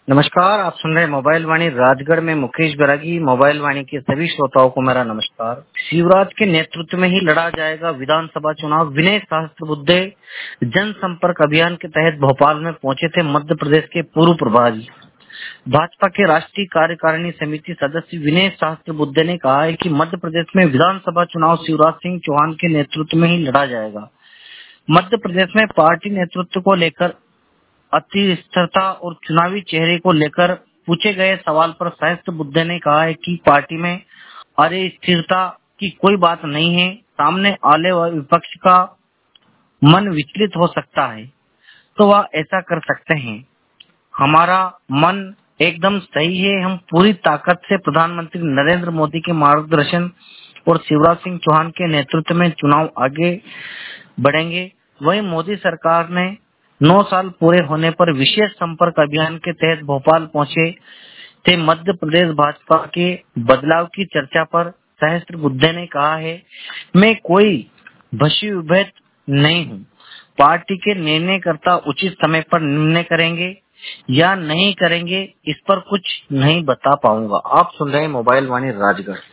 नमस्कार, आप सुन रहे हैं मोबाइल वाणी राजगढ़ में मुकेश बैरागी। मोबाइल वाणी के सभी श्रोताओं को मेरा नमस्कार। शिवराज के नेतृत्व में ही लड़ा जाएगा विधानसभा चुनाव। विनय सहस्त्रबुद्धे जनसंपर्क अभियान के तहत भोपाल में पहुंचे थे मध्य प्रदेश के पूर्व प्रभारी भाजपा के राष्ट्रीय कार्यकारिणी समिति सदस्य विनय सहस्त्रबुद्धे ने कहा है कि मध्य प्रदेश में विधानसभा चुनाव शिवराज सिंह चौहान के नेतृत्व में ही लड़ा जाएगा। मध्य प्रदेश में पार्टी नेतृत्व को लेकर अस्थिरता और चुनावी चेहरे को लेकर पूछे गए सवाल पर सहस्त्रबुद्धे ने कहा है कि पार्टी में अस्थिरता की कोई बात नहीं है। सामने आने वाले विपक्ष का मन विचलित हो सकता है तो वह ऐसा कर सकते हैं। हमारा मन एकदम सही है। हम पूरी ताकत से प्रधानमंत्री नरेंद्र मोदी के मार्गदर्शन और शिवराज सिंह चौहान के नेतृत्व में चुनाव आगे बढ़ेंगे। वहीं मोदी सरकार ने 9 साल पूरे होने पर विशेष संपर्क अभियान के तहत भोपाल पहुंचे थे मध्य प्रदेश भाजपा के बदलाव की चर्चा पर सहस्त्रबुद्धे ने कहा है, मैं कोई वशीभूत नहीं हूँ। पार्टी के निर्णयकर्ता उचित समय पर निर्णय करेंगे या नहीं करेंगे, इस पर कुछ नहीं बता पाऊंगा। आप सुन रहे हैं मोबाइल वाणी राजगढ़।